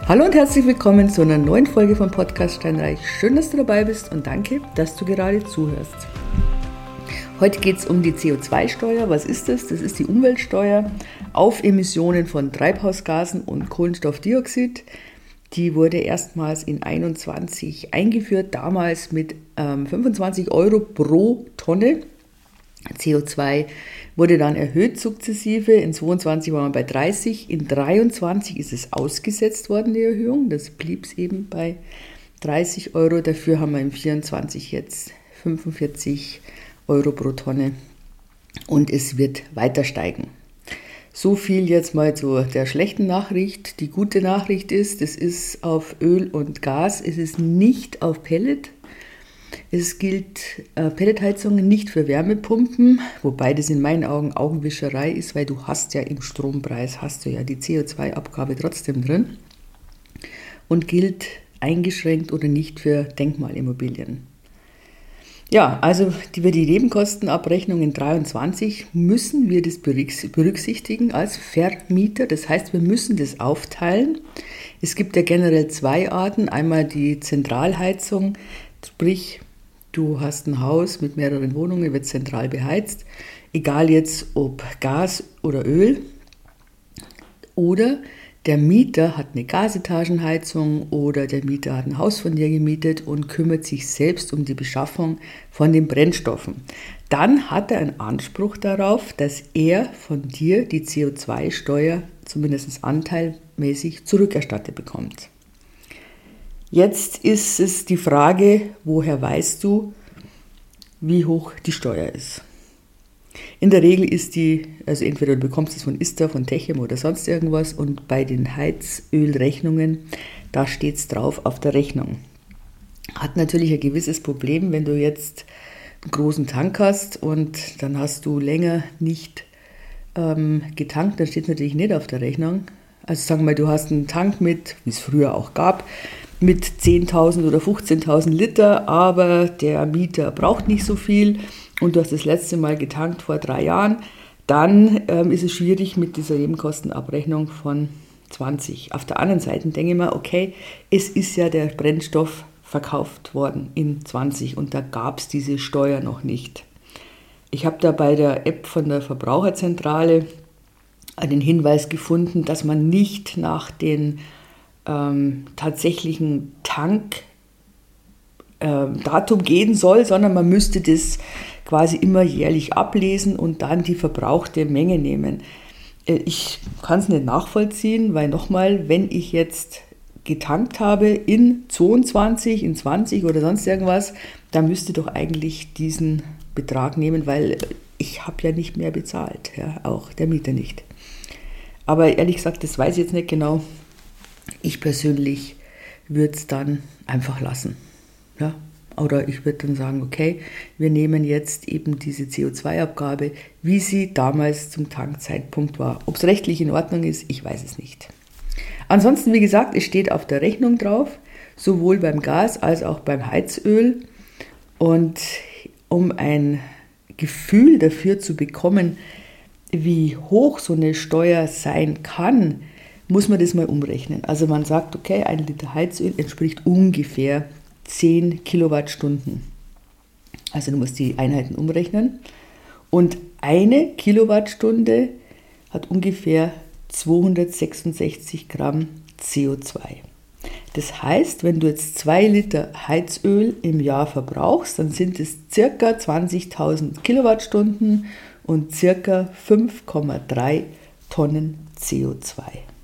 Hallo und herzlich willkommen zu einer neuen Folge vom Podcast Steinreich. Schön, dass du dabei bist und danke, dass du gerade zuhörst. Heute geht es um die CO2-Steuer. Was ist das? Das ist die Umweltsteuer auf Emissionen von Treibhausgasen und Kohlenstoffdioxid. Die wurde erstmals in 2021 eingeführt, damals mit 25 Euro pro Tonne. CO2 wurde dann erhöht sukzessive, in 22 waren wir bei 30, in 23 ist es ausgesetzt worden, die Erhöhung, das blieb es eben bei 30 Euro, dafür haben wir in 24 jetzt 45 Euro pro Tonne und es wird weiter steigen. So viel jetzt mal zu der schlechten Nachricht. Die gute Nachricht ist, es ist auf Öl und Gas, es ist nicht auf Pellet. Es gilt Pelletheizung nicht für Wärmepumpen, wobei das in meinen Augen Augenwischerei ist, weil du hast ja im Strompreis, hast du ja die CO2-Abgabe trotzdem drin und gilt eingeschränkt oder nicht für Denkmalimmobilien. Ja, also für die Nebenkostenabrechnung in 23 müssen wir das berücksichtigen als Vermieter. Das heißt, wir müssen das aufteilen. Es gibt ja generell zwei Arten. Einmal die Zentralheizung, sprich, du hast ein Haus mit mehreren Wohnungen, wird zentral beheizt, egal jetzt ob Gas oder Öl. Oder der Mieter hat eine Gasetagenheizung oder der Mieter hat ein Haus von dir gemietet und kümmert sich selbst um die Beschaffung von den Brennstoffen. Dann hat er einen Anspruch darauf, dass er von dir die CO2-Steuer zumindest anteilmäßig zurückerstattet bekommt. Jetzt ist es die Frage, woher weißt du, wie hoch die Steuer ist? In der Regel ist die, also entweder du bekommst es von ISTA, von Techem oder sonst irgendwas und bei den Heizölrechnungen, da steht es drauf auf der Rechnung. Hat natürlich ein gewisses Problem, wenn du jetzt einen großen Tank hast und dann hast du länger nicht getankt, dann steht es natürlich nicht auf der Rechnung. Also sagen wir mal, du hast einen Tank mit, wie es früher auch gab, mit 10.000 oder 15.000 Liter, aber der Mieter braucht nicht so viel und du hast das letzte Mal getankt vor 3 Jahren, dann ist es schwierig mit dieser Nebenkostenabrechnung von 20. Auf der anderen Seite denke ich mir, okay, es ist ja der Brennstoff verkauft worden in 20 und da gab es diese Steuer noch nicht. Ich habe da bei der App von der Verbraucherzentrale einen Hinweis gefunden, dass man nicht nach den tatsächlichen Tankdatum gehen soll, sondern man müsste das quasi immer jährlich ablesen und dann die verbrauchte Menge nehmen. Ich kann es nicht nachvollziehen, weil nochmal, wenn ich jetzt getankt habe in 22, in 20 oder sonst irgendwas, dann müsste doch eigentlich diesen Betrag nehmen, weil ich habe ja nicht mehr bezahlt, ja, auch der Mieter nicht. Aber ehrlich gesagt, das weiß ich jetzt nicht genau. Ich persönlich würde es dann einfach lassen. Ja? Oder ich würde dann sagen, okay, wir nehmen jetzt eben diese CO2-Abgabe, wie sie damals zum Tankzeitpunkt war. Ob es rechtlich in Ordnung ist, ich weiß es nicht. Ansonsten, wie gesagt, es steht auf der Rechnung drauf, sowohl beim Gas als auch beim Heizöl. Und um ein Gefühl dafür zu bekommen, wie hoch so eine Steuer sein kann, muss man das mal umrechnen. Also man sagt, okay, 1 Liter Heizöl entspricht ungefähr 10 Kilowattstunden. Also du musst die Einheiten umrechnen. Und 1 Kilowattstunde hat ungefähr 266 Gramm CO2. Das heißt, wenn du jetzt 2 Liter Heizöl im Jahr verbrauchst, dann sind es circa 20.000 Kilowattstunden und circa 5,3 Tonnen CO2.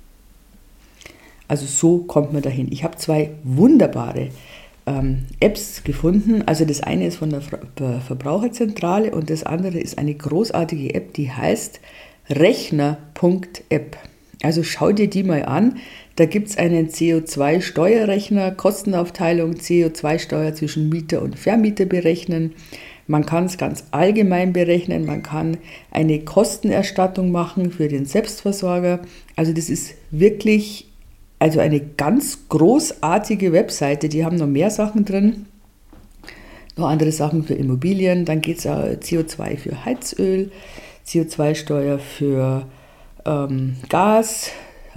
Also so kommt man dahin. Ich habe 2 wunderbare Apps gefunden. Also das eine ist von der Verbraucherzentrale und das andere ist eine großartige App, die heißt Rechner.app. Also schau dir die mal an. Da gibt es einen CO2-Steuerrechner, Kostenaufteilung, CO2-Steuer zwischen Mieter und Vermieter berechnen. Man kann es ganz allgemein berechnen, man kann eine Kostenerstattung machen für den Selbstversorger. Also das ist wirklich eine ganz großartige Webseite, die haben noch mehr Sachen drin, noch andere Sachen für Immobilien, dann geht es CO2 für Heizöl, CO2-Steuer für Gas,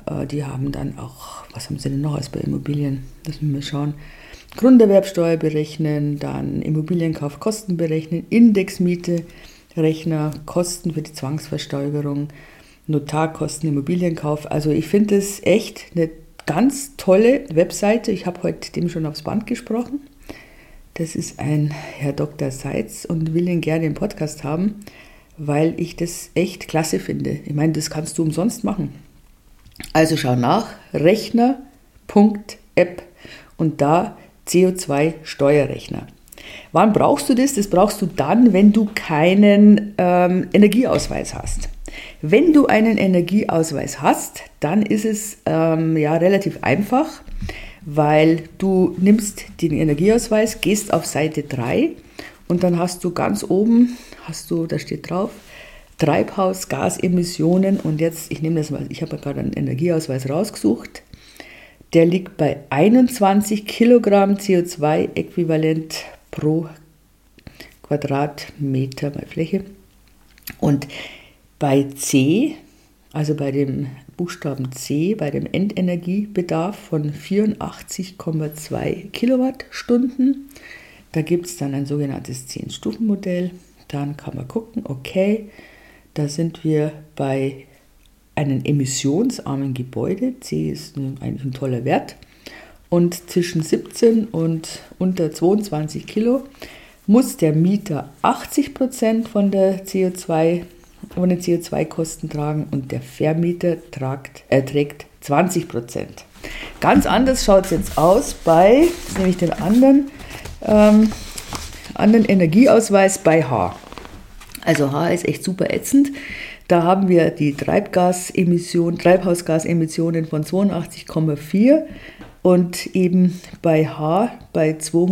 die haben dann auch, was haben sie denn noch als bei Immobilien? Lassen wir mal schauen. Grunderwerbsteuer berechnen, dann Immobilienkaufkosten berechnen, Indexmiete, Rechner, Kosten für die Zwangsversteigerung, Notarkosten, Immobilienkauf. Also ich finde es echt eine ganz tolle Webseite. Ich habe heute dem schon aufs Band gesprochen. Das ist ein Herr Dr. Seitz und will ihn gerne im Podcast haben, weil ich das echt klasse finde. Ich meine, das kannst du umsonst machen. Also schau nach, rechner.app und da CO2-Steuerrechner. Wann brauchst du das? Das brauchst du dann, wenn du keinen Energieausweis hast. Wenn du einen Energieausweis hast, dann ist es relativ einfach, weil du nimmst den Energieausweis, gehst auf Seite 3 und dann hast du ganz oben, da steht drauf, Treibhausgasemissionen und jetzt, ich nehme das mal, ich habe gerade einen Energieausweis rausgesucht, der liegt bei 21 Kilogramm CO2-Äquivalent pro Quadratmeter bei Fläche. Und bei C, also bei dem Buchstaben C, bei dem Endenergiebedarf von 84,2 Kilowattstunden, da gibt es dann ein sogenanntes 10-Stufen-Modell. Dann kann man gucken, okay, da sind wir bei einem emissionsarmen Gebäude, C ist eigentlich ein toller Wert, und zwischen 17 und unter 22 Kilo muss der Mieter 80% von den CO2-Kosten tragen und der Vermieter trägt 20%. Ganz anders schaut es jetzt aus bei, das ist nämlich den anderen Energieausweis bei H. Also H ist echt super ätzend. Da haben wir die Treibhausgasemissionen von 82,4 und eben bei H bei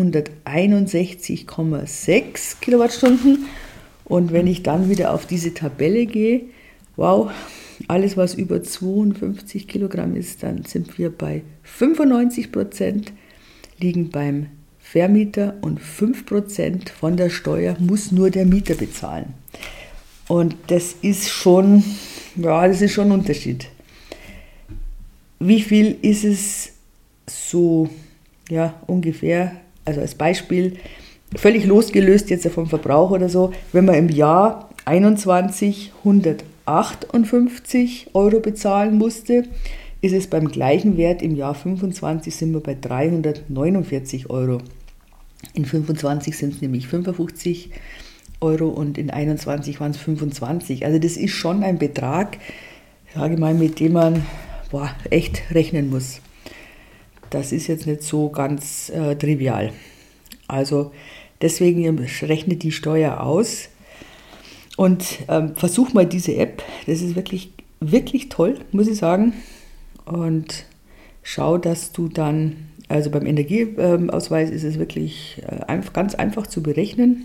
261,6 Kilowattstunden. Und wenn ich dann wieder auf diese Tabelle gehe, wow, alles was über 52 Kilogramm ist, dann sind wir bei 95%, liegen beim Vermieter und 5% von der Steuer muss nur der Mieter bezahlen. Und das ist schon ein Unterschied. Wie viel ist es so, ungefähr, also als Beispiel, völlig losgelöst jetzt vom Verbrauch oder so, wenn man im Jahr 21 158 Euro bezahlen musste, ist es beim gleichen Wert im Jahr 25 sind wir bei 349 Euro. In 25 sind es nämlich 55 Euro und in 21 waren es 25. Also das ist schon ein Betrag, sage ich mal, mit dem man echt rechnen muss. Das ist jetzt nicht so ganz trivial. Also deswegen rechnet die Steuer aus und versuch mal diese App. Das ist wirklich, wirklich toll, muss ich sagen. Und schau, dass du dann, also beim Energieausweis ist es wirklich ganz einfach zu berechnen.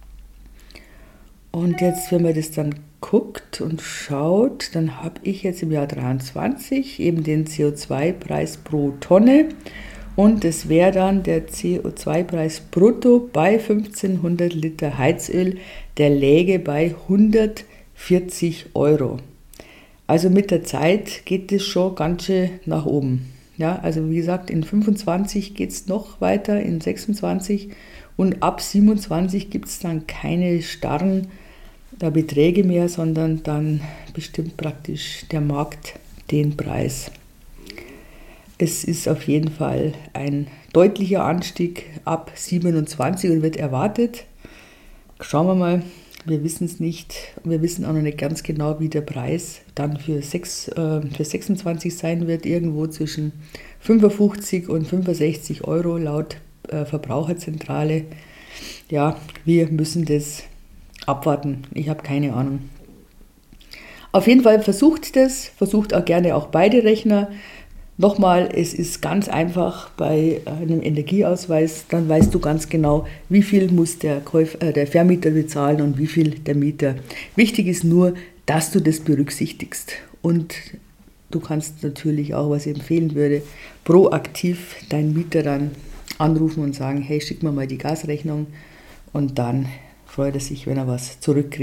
Und jetzt, wenn man das dann guckt und schaut, dann habe ich jetzt im Jahr 23 eben den CO2-Preis pro Tonne und das wäre dann der CO2-Preis brutto bei 1500 Liter Heizöl, der läge bei 140 Euro. Also mit der Zeit geht es schon ganz schön nach oben. Ja, also wie gesagt, in 25 geht es noch weiter, in 26 und ab 27 gibt es dann keine starren Beträge mehr, sondern dann bestimmt praktisch der Markt den Preis. Es ist auf jeden Fall ein deutlicher Anstieg ab 27 und wird erwartet. Schauen wir mal, wir wissen es nicht. Wir wissen auch noch nicht ganz genau, wie der Preis dann für 26 sein wird. Irgendwo zwischen 55 und 65 Euro laut Verbraucherzentrale. Ja, wir müssen das abwarten. Ich habe keine Ahnung. Auf jeden Fall versucht auch gerne auch beide Rechner. Nochmal, es ist ganz einfach bei einem Energieausweis, dann weißt du ganz genau, wie viel muss der Vermieter bezahlen und wie viel der Mieter. Wichtig ist nur, dass du das berücksichtigst. Und du kannst natürlich auch, was ich empfehlen würde, proaktiv deinen Mieter dann anrufen und sagen, hey, schick mir mal die Gasrechnung und dann freut er sich, wenn er was zurückkriegt.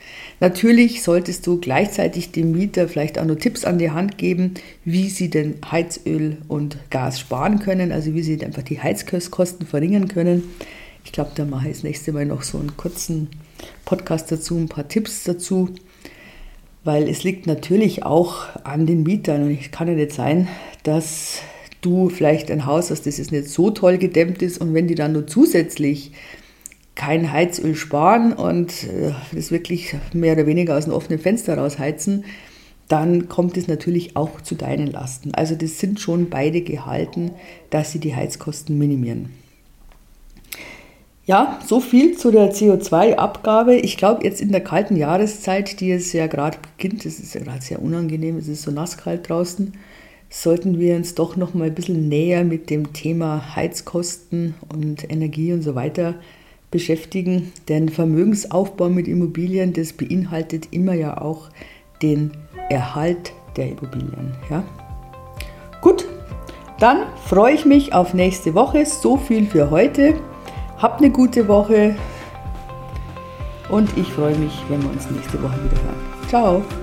Natürlich solltest du gleichzeitig dem Mieter vielleicht auch noch Tipps an die Hand geben, wie sie denn Heizöl und Gas sparen können, also wie sie einfach die Heizkosten verringern können. Ich glaube, da mache ich das nächste Mal noch so einen kurzen Podcast dazu, ein paar Tipps dazu, weil es liegt natürlich auch an den Mietern. Und es kann ja nicht sein, dass du vielleicht ein Haus hast, das jetzt nicht so toll gedämmt ist, und wenn die dann nur zusätzlich kein Heizöl sparen und das wirklich mehr oder weniger aus dem offenen Fenster rausheizen, dann kommt es natürlich auch zu deinen Lasten. Also das sind schon beide gehalten, dass sie die Heizkosten minimieren. Ja, so viel zu der CO2-Abgabe. Ich glaube, jetzt in der kalten Jahreszeit, die es ja gerade beginnt, es ist ja gerade sehr unangenehm, es ist so nasskalt draußen, sollten wir uns doch noch mal ein bisschen näher mit dem Thema Heizkosten und Energie und so weiter beschäftigen. Denn Vermögensaufbau mit Immobilien, das beinhaltet immer ja auch den Erhalt der Immobilien. Ja? Gut, dann freue ich mich auf nächste Woche. So viel für heute. Habt eine gute Woche und ich freue mich, wenn wir uns nächste Woche wieder hören. Ciao!